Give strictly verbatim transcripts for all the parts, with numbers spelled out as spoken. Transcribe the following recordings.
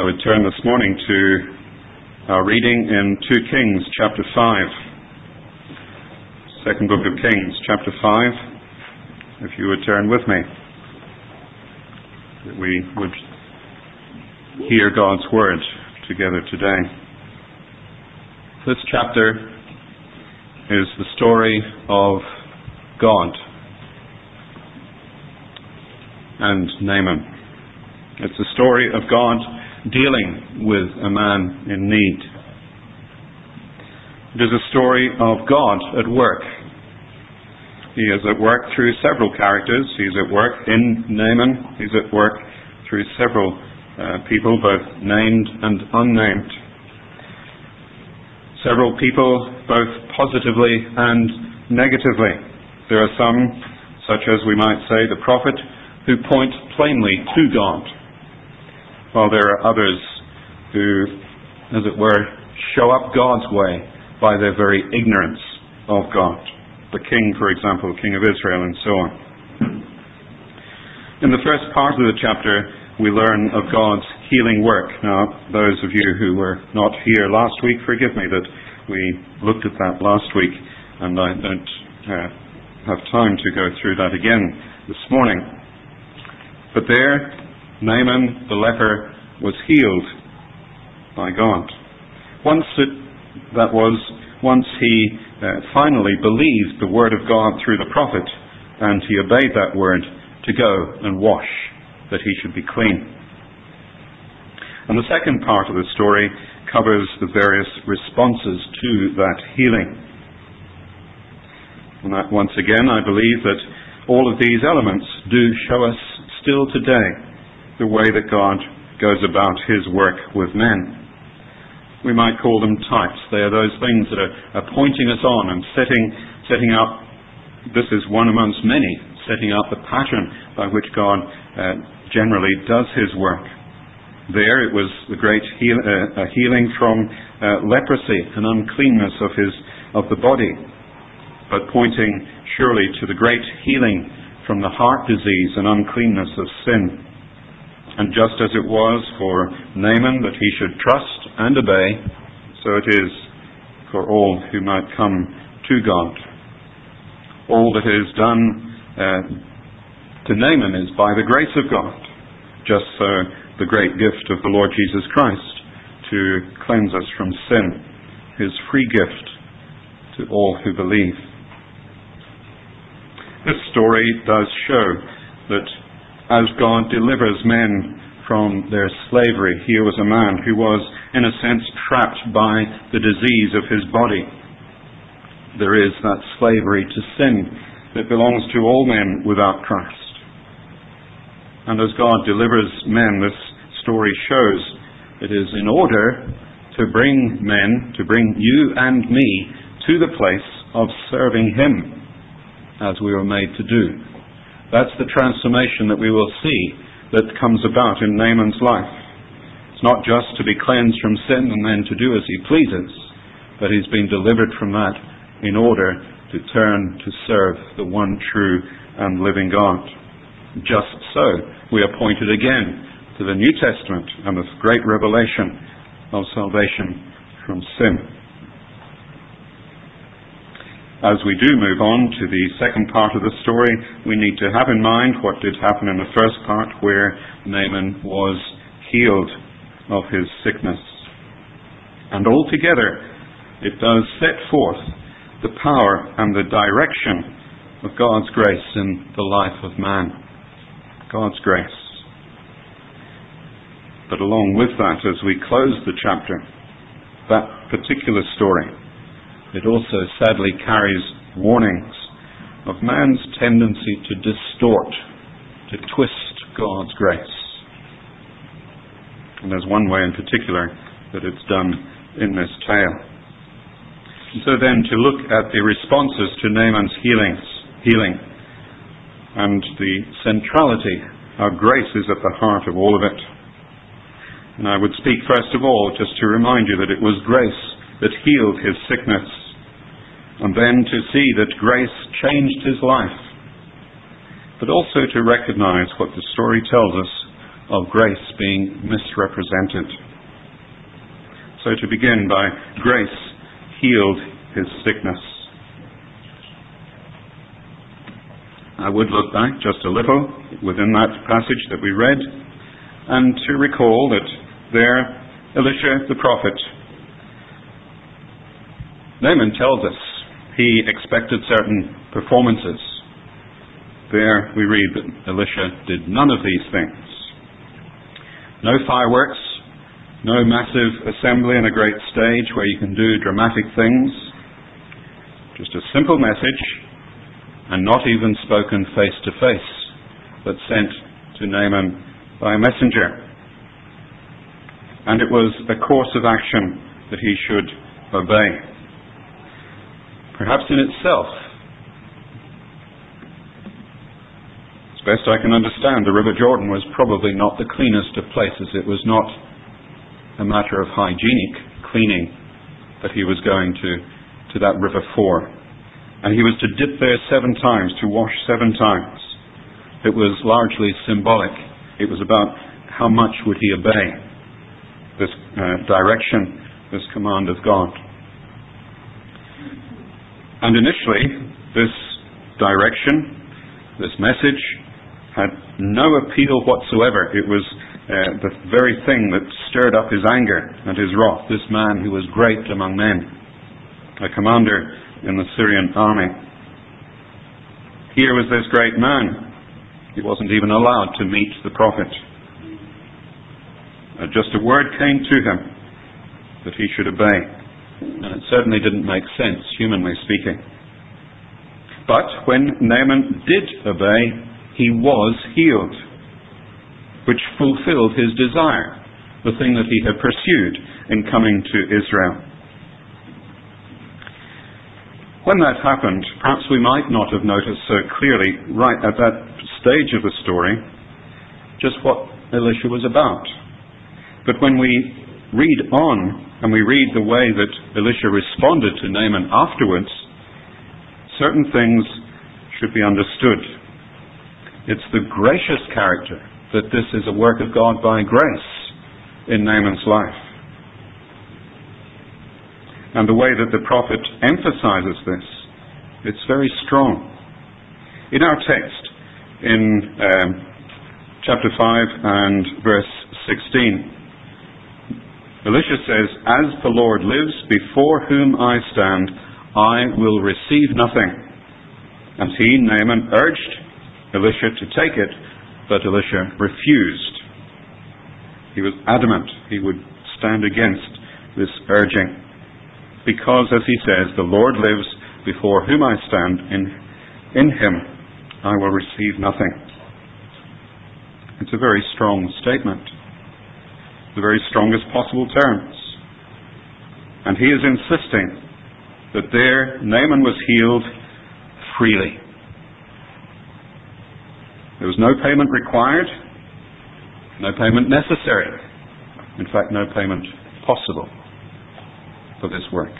I would turn this morning to our reading in Second Kings chapter five. Second book of Kings chapter five. If you would turn with me, that we would hear God's word together today. This chapter is the story of God and Naaman. It's a story of God dealing with a man in need. It is a story of God at work. He is at work through several characters. He's at work in Naaman. He's at work through several uh, people, both named and unnamed. Several people, both positively and negatively. There are some, such as we might say the prophet, who point plainly to God, while there are others who, as it were, show up God's way by their very ignorance of God. The king, for example, king of Israel, and so on. In the first part of the chapter, we learn of God's healing work. Now, those of you who were not here last week, forgive me that we looked at that last week, and I don't uh, have time to go through that again this morning. But there, Naaman the leper was healed by God. Once it, that was, once he uh, finally believed the word of God through the prophet, and he obeyed that word to go and wash, that he should be clean. And the second part of the story covers the various responses to that healing. And that, once again, I believe that all of these elements do show us still today the way that God goes about his work with men. We might call them types. They are those things that are, are pointing us on and setting, setting up, this is one amongst many, setting up the pattern by which God uh, generally does his work. There it was the great heal, uh, healing from uh, leprosy and uncleanness of his of the body, but pointing surely to the great healing from the heart disease and uncleanness of sin. And just as it was for Naaman that he should trust and obey, so it is for all who might come to God. All that is done uh, to Naaman is by the grace of God, just so the great gift of the Lord Jesus Christ to cleanse us from sin, his free gift to all who believe. This story does show that as God delivers men from their slavery, here was a man who was, in a sense, trapped by the disease of his body. There is that slavery to sin that belongs to all men without Christ. And as God delivers men, this story shows it is in order to bring men, to bring you and me to the place of serving him, as we were made to do. That's the transformation that we will see that comes about in Naaman's life. It's not just to be cleansed from sin and then to do as he pleases, but he's been delivered from that in order to turn to serve the one true and living God. Just so, we are pointed again to the New Testament and the great revelation of salvation from sin. As we do move on to the second part of the story, we need to have in mind what did happen in the first part, where Naaman was healed of his sickness. And altogether, it does set forth the power and the direction of God's grace in the life of man. God's grace. But along with that, as we close the chapter, that particular story, it also sadly carries warnings of man's tendency to distort, to twist God's grace. And there's one way in particular that it's done in this tale. And so then to look at the responses to Naaman's healings, healing and the centrality, how grace is at the heart of all of it. And I would speak first of all just to remind you that it was grace that healed his sickness, and then to see that grace changed his life, but also to recognize what the story tells us, of grace being misrepresented. So to begin, by grace healed his sickness. I would look back just a little within that passage that we read, and to recall that there Elisha the prophet, Naaman tells us he expected certain performances. There we read that Elisha did none of these things. No fireworks, no massive assembly and a great stage where you can do dramatic things. Just a simple message, and not even spoken face to face, but sent to Naaman by a messenger. And it was a course of action that he should obey. Perhaps in itself, as best I can understand, the River Jordan was probably not the cleanest of places. It was not a matter of hygienic cleaning that he was going to, to that river for. And he was to dip there seven times, to wash seven times. It was largely symbolic. It was about how much would he obey this uh, direction, this command of God. And initially, this direction, this message, had no appeal whatsoever. It was uh, the very thing that stirred up his anger and his wrath. This man who was great among men, a commander in the Syrian army. Here was this great man. He wasn't even allowed to meet the prophet. Uh, just a word came to him that he should obey. And it certainly didn't make sense, humanly speaking. But when Naaman did obey, he was healed, which fulfilled his desire, the thing that he had pursued in coming to Israel. When that happened, perhaps we might not have noticed so clearly right at that stage of the story just what Elisha was about. But when we read on and we read the way that Elisha responded to Naaman afterwards, certain things should be understood. It's the gracious character, that this is a work of God by grace in Naaman's life. And the way that the prophet emphasizes this, it's very strong. In our text, in um, chapter five and verse sixteen, Elisha says, "As the Lord lives, before whom I stand, I will receive nothing." And he, Naaman, urged Elisha to take it, but Elisha refused. He was adamant he would stand against this urging. Because, as he says, the Lord lives, before whom I stand, in, in him I will receive nothing. It's a very strong statement. The very strongest possible terms. And he is insisting that there Naaman was healed freely. There was no payment required, no payment necessary. In fact, no payment possible for this work.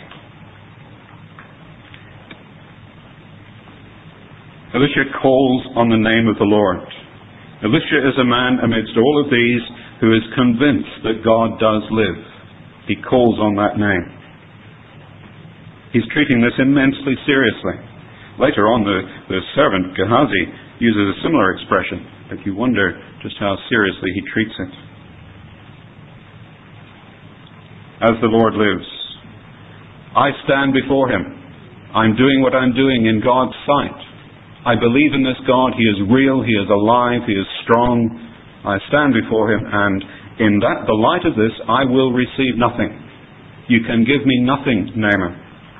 Elisha calls on the name of the Lord. Elisha is a man amidst all of these who is convinced that God does live. He calls on that name. He's treating this immensely seriously. Later on, the, the servant Gehazi uses a similar expression, but you wonder just how seriously he treats it. As the Lord lives, I stand before him. I'm doing what I'm doing in God's sight. I believe in this God. He is real. He is alive. He is strong. I stand before him, and in that, the light of this, I will receive nothing. You can give me nothing, Naaman.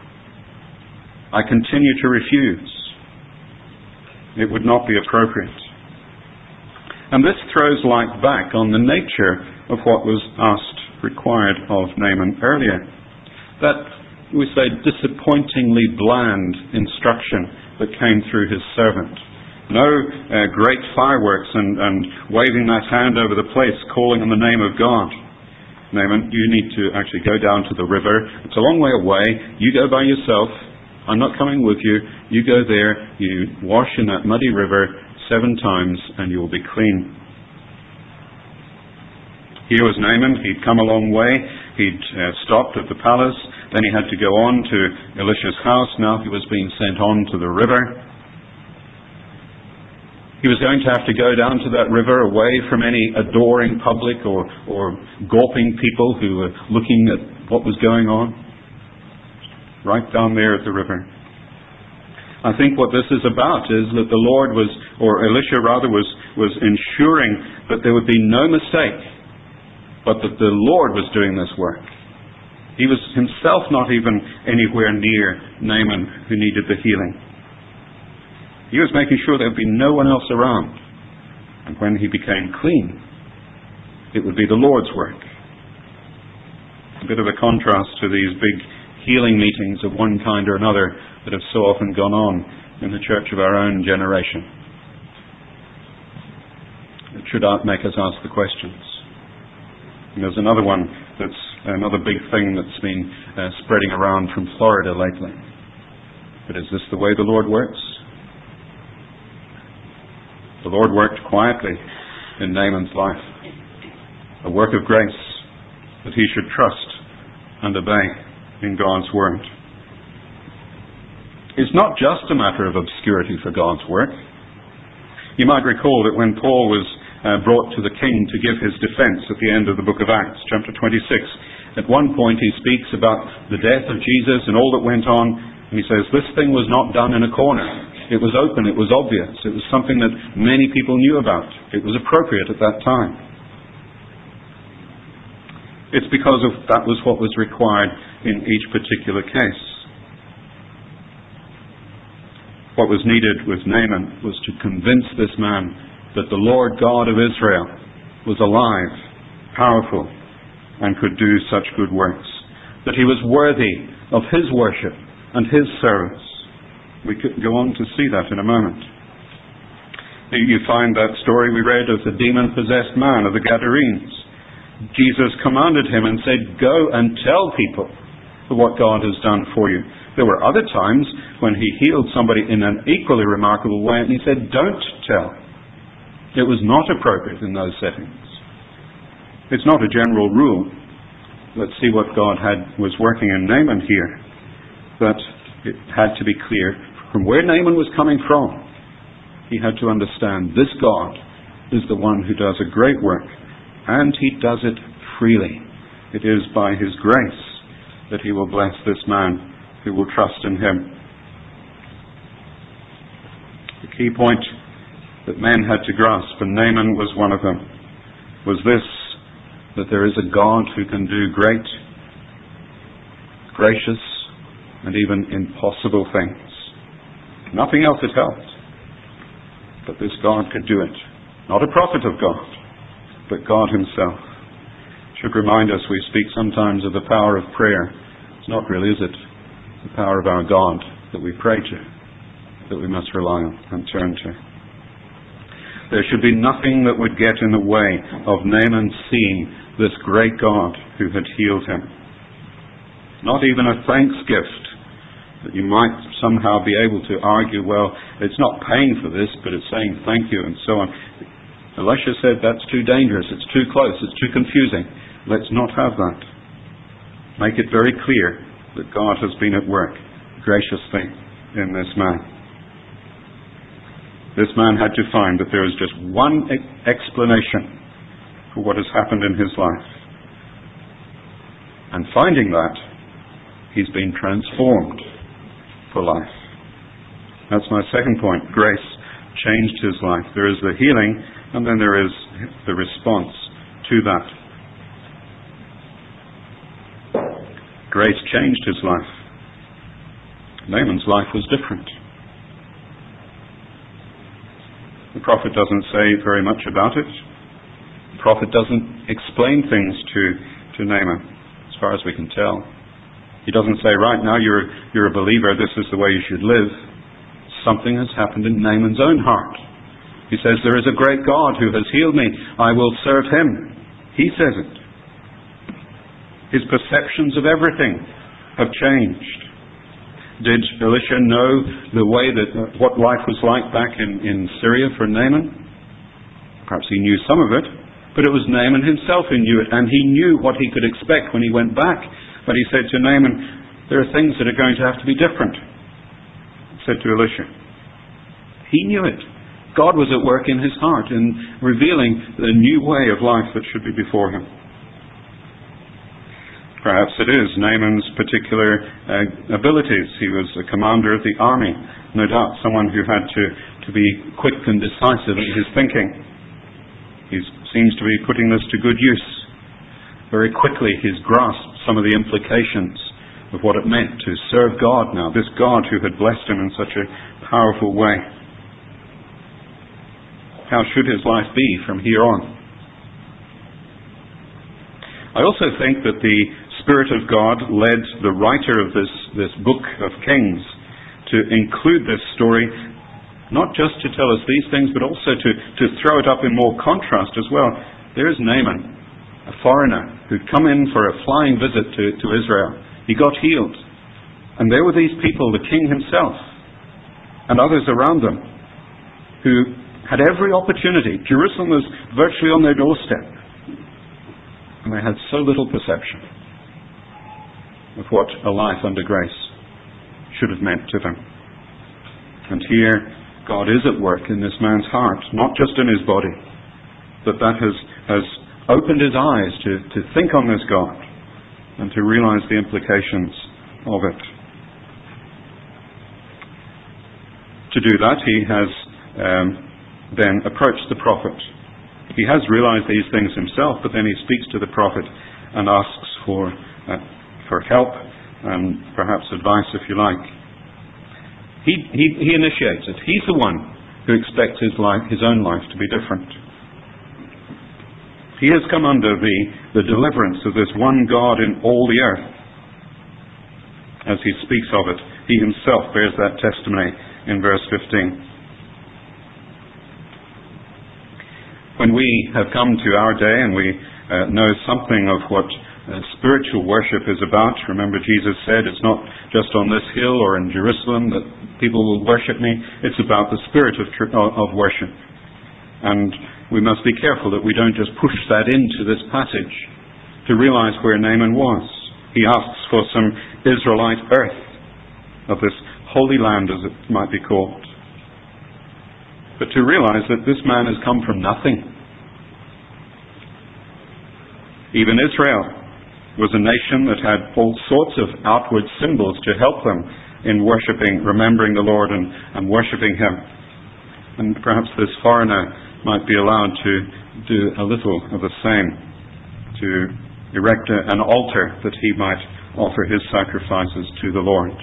I continue to refuse. It would not be appropriate. And this throws light back on the nature of what was asked, required of Naaman earlier. That, we say, disappointingly bland instruction that came through his servant. No uh, great fireworks and, and waving that hand over the place, calling on the name of God. Naaman, you need to actually go down to the river. It's a long way away. You go by yourself. I'm not coming with you. You go there. You wash in that muddy river seven times and you will be clean. Here was Naaman. He'd come a long way. He'd uh, stopped at the palace. Then he had to go on to Elisha's house. Now he was being sent on to the river. He was going to have to go down to that river away from any adoring public or, or gawping people who were looking at what was going on. Right down there at the river. I think what this is about is that the Lord was, or Elisha rather, was, was ensuring that there would be no mistake, but that the Lord was doing this work. He was himself not even anywhere near Naaman who needed the healing. He was making sure there would be no one else around. And when he became clean, it would be the Lord's work. A bit of a contrast to these big healing meetings of one kind or another that have so often gone on in the church of our own generation. It should make us ask the questions. And there's another one that's another big thing that's been uh, spreading around from Florida lately. But is this the way the Lord works? The Lord worked quietly in Naaman's life. A work of grace that he should trust and obey in God's word. It's not just a matter of obscurity for God's work. You might recall that when Paul was uh, brought to the king to give his defense at the end of the book of Acts, chapter twenty-six, at one point he speaks about the death of Jesus and all that went on, and he says, this thing was not done in a corner. It was open, it was obvious, it was something that many people knew about. It was appropriate at that time. It's because of that was what was required in each particular case. What was needed with Naaman was to convince this man that the Lord God of Israel was alive, powerful, and could do such good works. That he was worthy of his worship and his service. We could go on to see that in a moment. You find that story we read of the demon-possessed man of the Gadarenes. Jesus commanded him and said, go and tell people what God has done for you. There were other times when he healed somebody in an equally remarkable way and he said, don't tell. It was not appropriate in those settings. It's not a general rule. Let's see what God had was working in Naaman here. But it had to be clear from where Naaman was coming from. He had to understand this God is the one who does a great work, and he does it freely. It is by his grace that he will bless this man who will trust in him. The key point that men had to grasp, and Naaman was one of them, was this, that there is a God who can do great, gracious, and even impossible things. Nothing else had helped, but this God could do it. Not a prophet of God, but God himself. Should remind us, we speak sometimes of the power of prayer. It's not really, is it? The power of our God that we pray to, that we must rely on and turn to. There should be nothing that would get in the way of Naaman seeing this great God who had healed him. Not even a thanks gift that you might somehow be able to argue, well, it's not paying for this, but it's saying thank you and so on. Elisha said that's too dangerous, it's too close, it's too confusing. Let's not have that. Make it very clear that God has been at work graciously in this man. This man had to find that there is just one explanation for what has happened in his life. And finding that, he's been transformed for life. That's my second point. Grace changed his life. There is the healing, and then there is the response to that. Grace changed his life. Naaman's life was different. The prophet doesn't say very much about it. The prophet doesn't explain things to, to Naaman, as far as we can tell. He doesn't say, right now you're, you're a believer, this is the way you should live. Something has happened in Naaman's own heart. He says, there is a great God who has healed me. I will serve him. He says it. His perceptions of everything have changed. Did Elisha know the way that uh, what life was like back in, in Syria for Naaman? Perhaps he knew some of it, But it was Naaman himself who knew it, and he knew what he could expect when he went back. But he said to Naaman, there are things that are going to have to be different. He said to Elisha. He knew it. God was at work in his heart in revealing the new way of life that should be before him. Perhaps it is Naaman's particular uh, abilities. He was a commander of the army. No doubt someone who had to, to be quick and decisive in his thinking. He seems to be putting this to good use. Very quickly he's grasped some of the implications of what it meant to serve God now, this God who had blessed him in such a powerful way. How should his life be from here on? I also think that the Spirit of God led the writer of this, this book of Kings to include this story, not just to tell us these things, but also to, to throw it up in more contrast as well. There's Naaman, a foreigner who'd come in for a flying visit to, to Israel. He got healed. And there were these people, the king himself, and others around them, who had every opportunity. Jerusalem was virtually on their doorstep. And they had so little perception of what a life under grace should have meant to them. And here, God is at work in this man's heart, not just in his body, but that has, has opened his eyes to, to think on this God and to realize the implications of it. To do that, he has um, then approached the prophet. He has realized these things himself, but then he speaks to the prophet and asks for, uh, for help and perhaps advice, if you like. He, he, he initiates it. He's the one who expects his life, his own life to be different. He has come under the, the deliverance of this one God in all the earth. As he speaks of it, he himself bears that testimony in verse fifteen. When we have come to our day and we uh, know something of what Uh, spiritual worship is about. Remember, Jesus said it's not just on this hill or in Jerusalem that people will worship me. It's about the spirit of, tr- of worship. And we must be careful that we don't just push that into this passage to realize where Naaman was. He asks for some Israelite earth of this holy land, as it might be called. But to realize that this man has come from nothing. Even Israel was a nation that had all sorts of outward symbols to help them in worshipping, remembering the Lord and, and worshipping Him. And perhaps this foreigner might be allowed to do a little of the same, to erect a, an altar that he might offer his sacrifices to the Lord.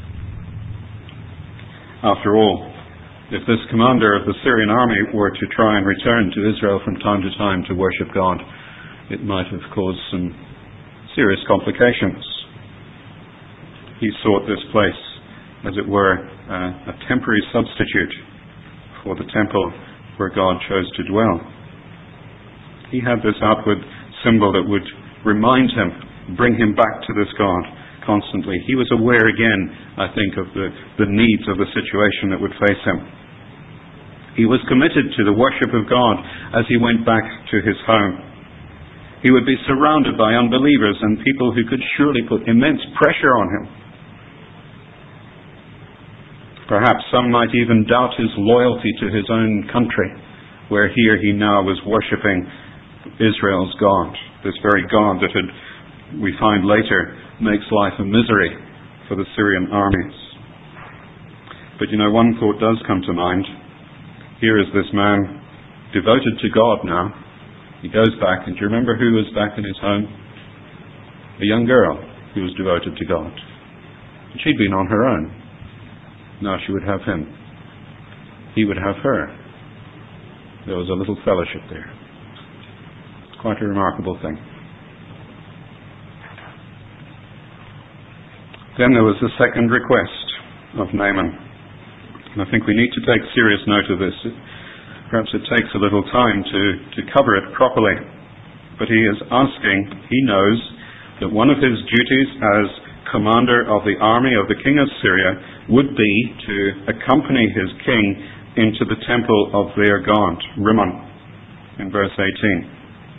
After all, if this commander of the Syrian army were to try and return to Israel from time to time to worship God, it might have caused some serious complications. He sought this place, as it were, uh, a temporary substitute for the temple where God chose to dwell. He had this outward symbol that would remind him, bring him back to this God constantly. He was aware again, I think, of the, the needs of the situation that would face him. He was committed to the worship of God as he went back to his home. He would be surrounded by unbelievers and people who could surely put immense pressure on him. Perhaps some might even doubt his loyalty to his own country, where here he now was worshipping Israel's God, this very God that had, we find later, makes life a misery for the Syrian armies. But you know, one thought does come to mind. Here is this man devoted to God now. He goes back, and do you remember who was back in his home? A young girl who was devoted to God. And she'd been on her own. Now she would have him. He would have her. There was a little fellowship there. It's quite a remarkable thing. Then there was the second request of Naaman. And I think we need to take serious note of this. Perhaps it takes a little time to, to cover it properly. But he is asking, he knows that one of his duties as commander of the army of the king of Syria would be to accompany his king into the temple of their god, Rimmon, in verse eighteen.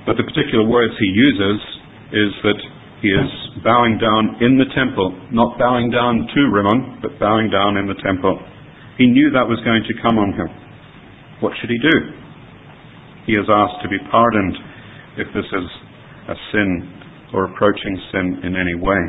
But the particular words he uses is that he is bowing down in the temple, not bowing down to Rimmon, but bowing down in the temple. He knew that was going to come on him. What should he do? He is asked to be pardoned if this is a sin or approaching sin in any way.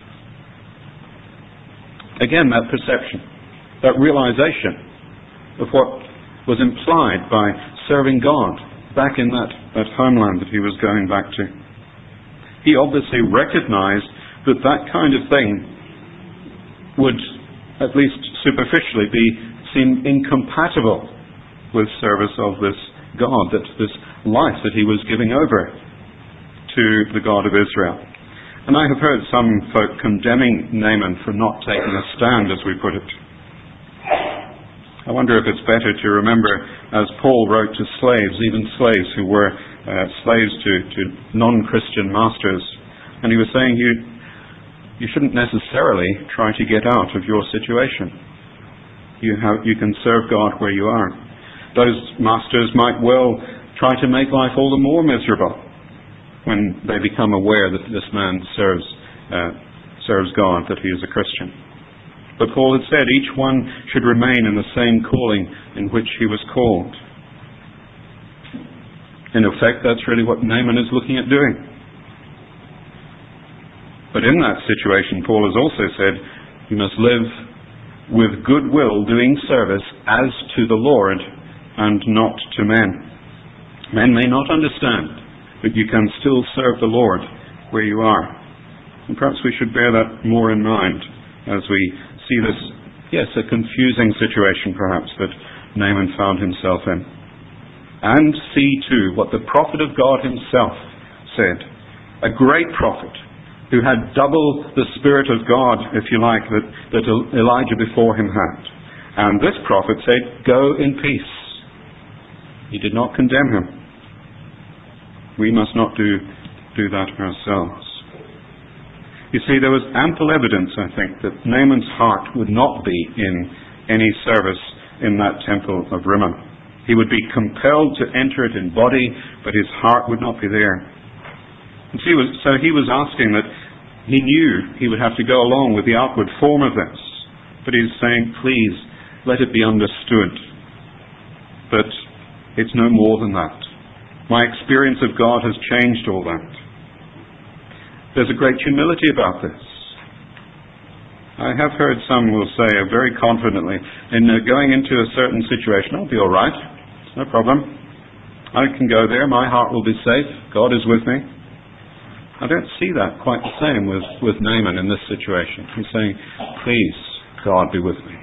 Again, that perception, that realization of what was implied by serving God back in that, that homeland that he was going back to. He obviously recognized that that kind of thing would, at least superficially, be seen incompatible with service of this God, that this life that he was giving over to the God of Israel. And I have heard some folk condemning Naaman for not taking a stand, as we put it. I wonder if it's better to remember, as Paul wrote to slaves, even slaves who were uh, slaves to, to non-Christian masters, and he was saying you, you shouldn't necessarily try to get out of your situation. You, have, you can serve God where you are. Those masters might well try to make life all the more miserable when they become aware that this man serves, uh, serves God, that he is a Christian. But Paul had said each one should remain in the same calling in which he was called. In effect, that's really what Naaman is looking at doing. But in that situation, Paul has also said, you must live with goodwill, doing service as to the Lord and not to men. Men may not understand, but you can still serve the Lord where you are. And perhaps we should bear that more in mind as we see this, yes, a confusing situation perhaps that Naaman found himself in. And see too what the prophet of God himself said, a great prophet who had double the Spirit of God, if you like, that, that Elijah before him had. And this prophet said, go in peace. He did not condemn him. We must not do, do that ourselves. You see, there was ample evidence, I think, that Naaman's heart would not be in any service in that temple of Rimmon. He would be compelled to enter it in body, but his heart would not be there. And see, so he was asking that he knew he would have to go along with the outward form of this. But he's saying, please, let it be understood that it's no more than that. My experience of God has changed all that. There's a great humility about this. I have heard some will say very confidently, in uh, going into a certain situation, I'll be all right. It's no problem. I can go there. My heart will be safe. God is with me. I don't see that quite the same with, with Naaman in this situation. He's saying, please, God be with me.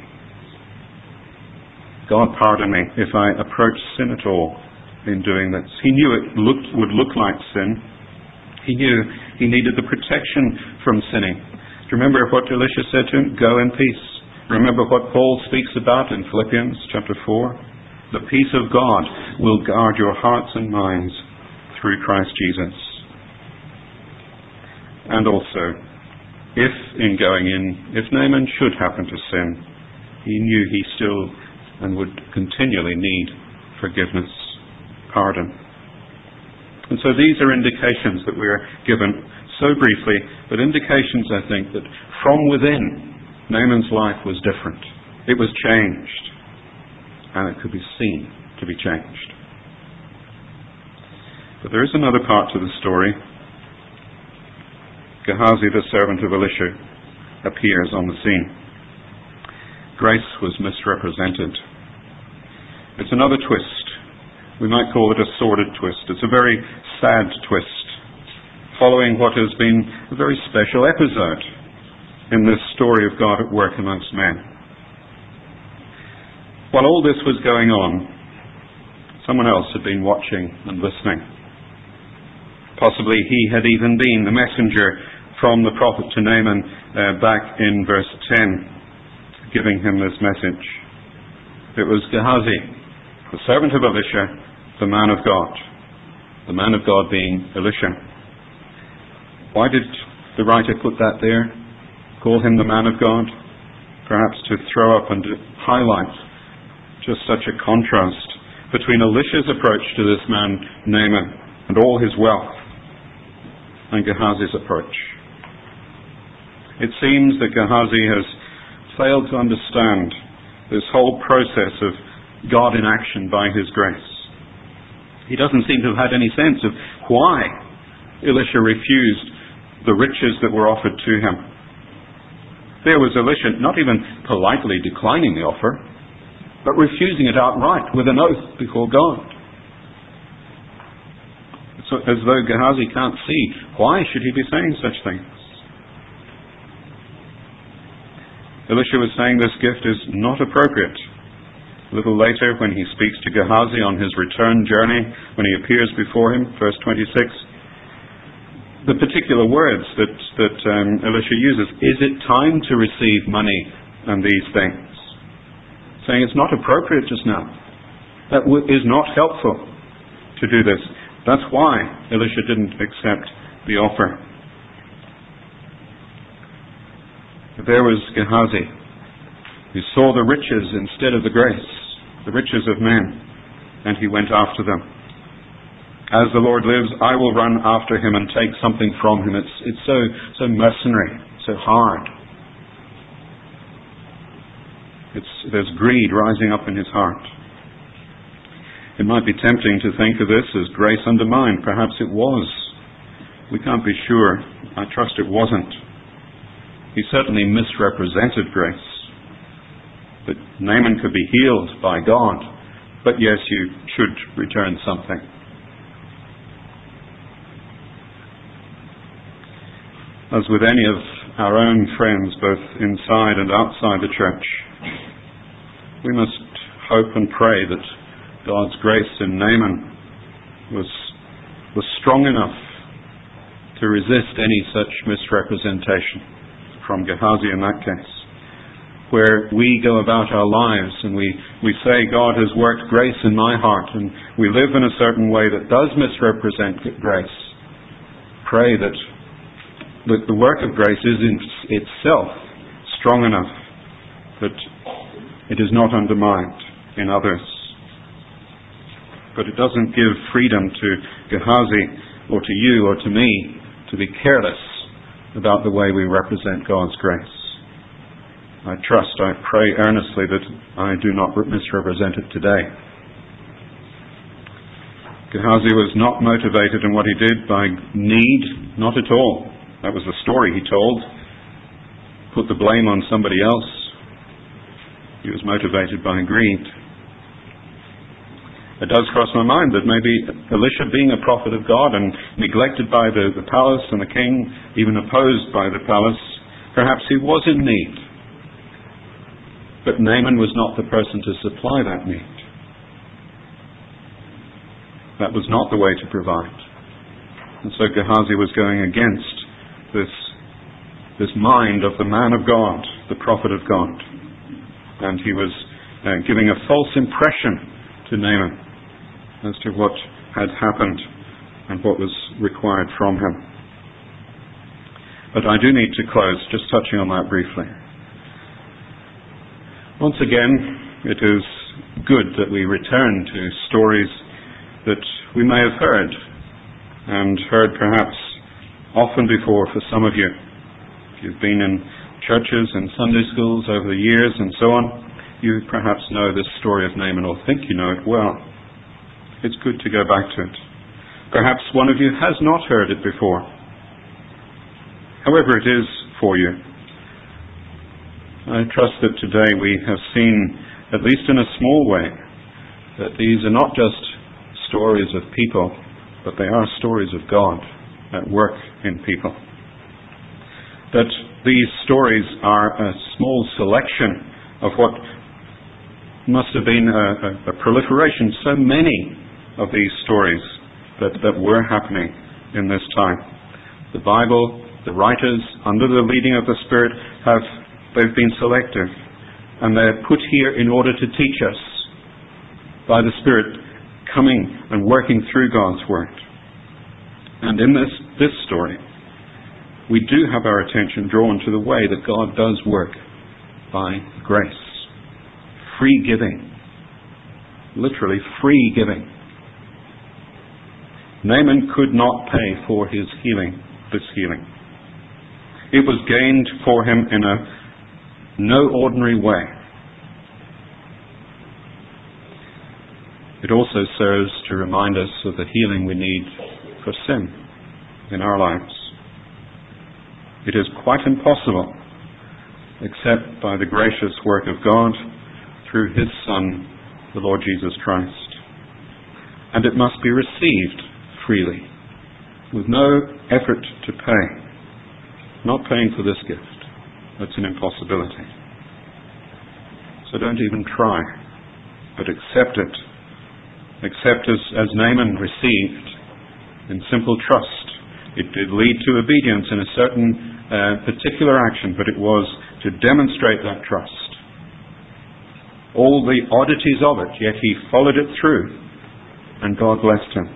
God pardon me if I approach sin at all in doing this. He knew it looked, would look like sin. He knew he needed the protection from sinning. Do you remember what Elisha said to him? Go in peace. Remember what Paul speaks about in Philippians chapter four? The peace of God will guard your hearts and minds through Christ Jesus. And also, if in going in, if Naaman should happen to sin, he knew he still and would continually need forgiveness, pardon. And so these are indications that we are given so briefly, but indications, I think, that from within, Naaman's life was different. It was changed, and it could be seen to be changed. But there is another part to the story. Gehazi, the servant of Elisha, appears on the scene. Grace was misrepresented. It's another twist. We might call it a sordid twist. It's a very sad twist, following what has been a very special episode in this story of God at work amongst men. While all this was going on, someone else had been watching and listening. Possibly he had even been the messenger from the prophet to Naaman uh, back in verse ten, giving him this message. It was Gehazi, the servant of Elisha, the man of God. The man of God being Elisha. Why did the writer put that there? Call him the man of God? Perhaps to throw up and to highlight just such a contrast between Elisha's approach to this man, Naaman, and all his wealth, and Gehazi's approach. It seems that Gehazi has failed to understand this whole process of God in action by his grace. He doesn't seem to have had any sense of why Elisha refused the riches that were offered to him. There was Elisha not even politely declining the offer, but refusing it outright with an oath before God. It's as though Gehazi can't see why should he be saying such things. Elisha was saying this gift is not appropriate. A little later, when he speaks to Gehazi on his return journey, when he appears before him, verse twenty-six, the particular words that, that um, Elisha uses, is it time to receive money and these things? Saying it's not appropriate just now. That w- is not helpful to do this. That's why Elisha didn't accept the offer. But there was Gehazi, who saw the riches instead of the grace, the riches of men, and he went after them. As the Lord lives, I will run after him and take something from him. It's, it's so, so mercenary, so hard. It's, there's greed rising up in his heart. It might be tempting to think of this as grace undermined. Perhaps it was. We can't be sure. I trust it wasn't. He certainly misrepresented grace. That Naaman could be healed by God, but yes, you should return something. As with any of our own friends, both inside and outside the church, we must hope and pray that God's grace in Naaman was, was strong enough to resist any such misrepresentation from Gehazi in that case, where we go about our lives and we, we say God has worked grace in my heart and we live in a certain way that does misrepresent grace. Pray that the, the work of grace is in itself strong enough that it is not undermined in others. But it doesn't give freedom to Gehazi or to you or to me to be careless about the way we represent God's grace. I trust, I pray earnestly that I do not misrepresent it today. Gehazi was not motivated in what he did by need, not at all. That was the story he told. Put the blame on somebody else. He was motivated by greed. It does cross my mind that maybe Elisha, being a prophet of God and neglected by the, the palace and the king, even opposed by the palace, perhaps he was in need. But Naaman was not the person to supply that need. That was not the way to provide. And so Gehazi was going against this, this mind of the man of God, the prophet of God. And he was uh, giving a false impression to Naaman as to what had happened and what was required from him. But I do need to close, just touching on that briefly. Once again, it is good that we return to stories that we may have heard, and heard perhaps often before for some of you. If you've been in churches and Sunday schools over the years and so on, you perhaps know this story of Naaman, or think you know it well. It's good to go back to it. Perhaps one of you has not heard it before. However it is for you, I trust that today we have seen, at least in a small way, that these are not just stories of people, but they are stories of God at work in people. That these stories are a small selection of what must have been a, a, a proliferation, so many of these stories that, that were happening in this time. The Bible, the writers, under the leading of the Spirit, have they've been selective, and they're put here in order to teach us by the Spirit coming and working through God's Word. And in this, this story, we do have our attention drawn to the way that God does work by grace. Free giving. Literally free giving. Naaman could not pay for his healing, this healing. It was gained for him in a no ordinary way. It also serves to remind us of the healing we need for sin in our lives. It is quite impossible except by the gracious work of God through His Son, the Lord Jesus Christ. And it must be received freely, with no effort to pay. Not paying for this gift. That's an impossibility. So don't even try, but accept it. Accept as, as Naaman received, in simple trust. It did lead to obedience in a certain uh, particular action, but it was to demonstrate that trust. All the oddities of it, yet he followed it through, and God blessed him.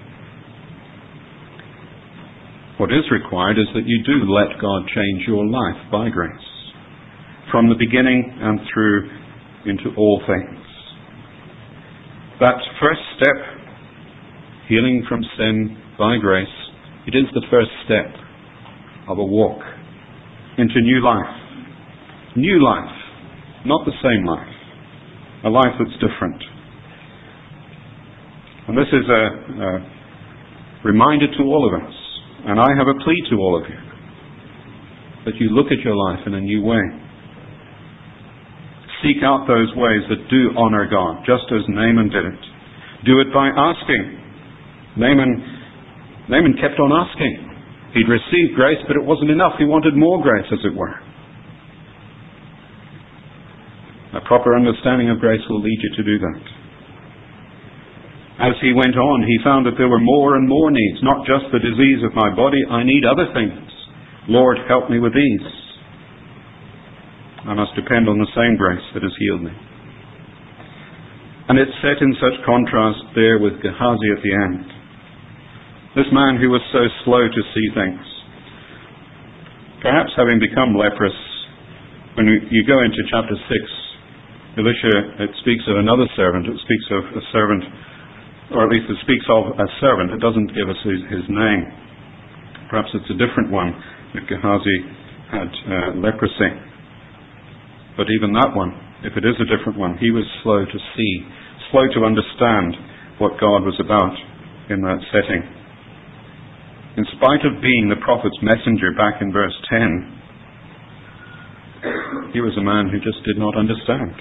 What is required is that you do let God change your life by grace, from the beginning and through into all things. That first step, healing from sin by grace, it is the first step of a walk into new life. New life, not the same life. A life that's different. And this is a, a reminder to all of us. And I have a plea to all of you, that you look at your life in a new way. Seek out those ways that do honor God, just as Naaman did it. Do it by asking. Naaman, Naaman kept on asking. He'd received grace, but it wasn't enough. He wanted more grace, as it were. A proper understanding of grace will lead you to do that. As he went on, he found that there were more and more needs, not just the disease of my body. I need other things. Lord, help me with these. I must depend on the same grace that has healed me. And it's set in such contrast there with Gehazi at the end. This man who was so slow to see things, perhaps having become leprous, when you go into chapter six, Elisha, it speaks of another servant. It speaks of a servant, or at least it speaks of a servant. It doesn't give us his, his name. Perhaps it's a different one, that Gehazi had uh, leprosy. But even that one, if it is a different one, he was slow to see, slow to understand what God was about in that setting. In spite of being the prophet's messenger back in verse ten, he was a man who just did not understand.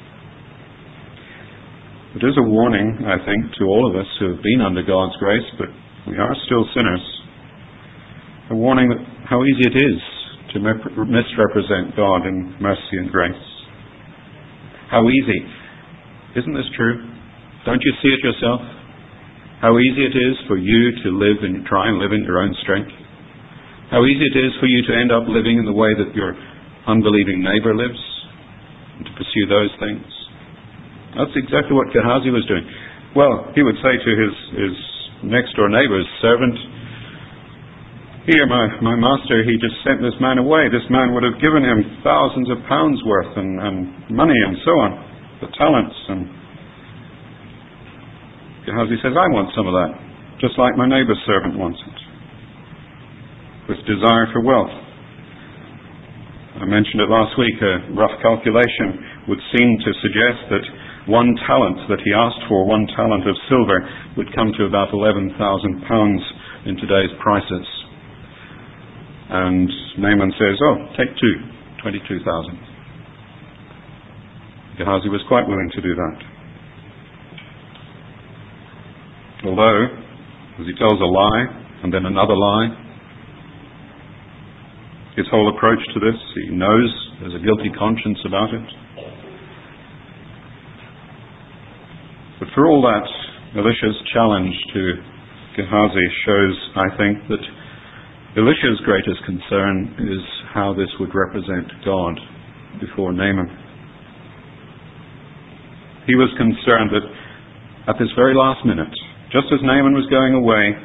It is a warning, I think, to all of us who have been under God's grace, but we are still sinners. A warning that how easy it is to misrepresent God in mercy and grace. How easy. Isn't this true? Don't you see it yourself? How easy it is for you to live and try and live in your own strength. How easy it is for you to end up living in the way that your unbelieving neighbor lives and to pursue those things. That's exactly what Gehazi was doing. Well, he would say to his, his next door neighbor's servant, here, my, my master, he just sent this man away. This man would have given him thousands of pounds worth and, and money and so on, the talents. And Gehazi says, I want some of that, just like my neighbor's servant wants it, with desire for wealth. I mentioned it last week. A rough calculation would seem to suggest that one talent that he asked for, one talent of silver, would come to about eleven thousand pounds in today's prices. And Naaman says, oh, take two, twenty-two thousand. Gehazi was quite willing to do that. Although, as he tells a lie, and then another lie, his whole approach to this, he knows there's a guilty conscience about it. But for all that, Elisha's challenge to Gehazi shows, I think, that Elisha's greatest concern is how this would represent God before Naaman. He was concerned that at this very last minute, just as Naaman was going away,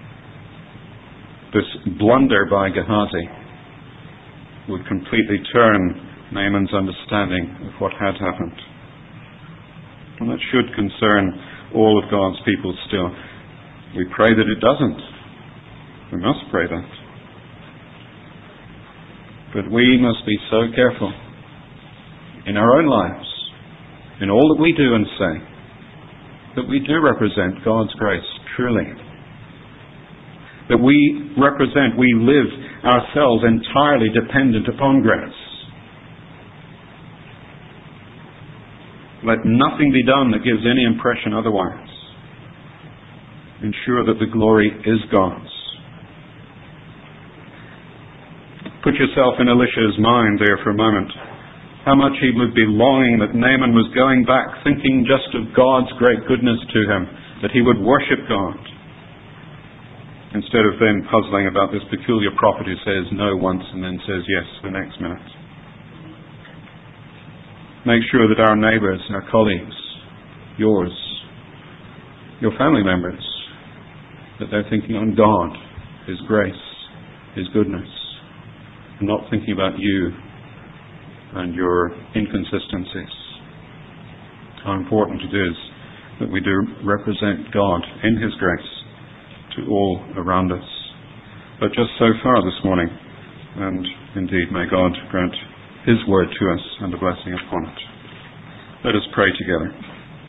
this blunder by Gehazi would completely turn Naaman's understanding of what had happened. And that should concern all of God's people still. We pray that it doesn't. We must pray that. But we must be so careful in our own lives, in all that we do and say, that we do represent God's grace truly. That we represent, we live ourselves entirely dependent upon grace. Let nothing be done that gives any impression otherwise. Ensure that the glory is God's. Put yourself in Elisha's mind there for a moment. How much he would be longing that Naaman was going back, thinking just of God's great goodness to him, that he would worship God, instead of then puzzling about this peculiar prophet who says no once and then says yes the next minute. Make sure that our neighbours, our colleagues, yours, your family members, that they're thinking on God, His grace, His goodness, and not thinking about you and your inconsistencies. How important it is that we do represent God in His grace to all around us. But just so far this morning, and indeed may God grant His word to us and a blessing upon it. Let us pray together.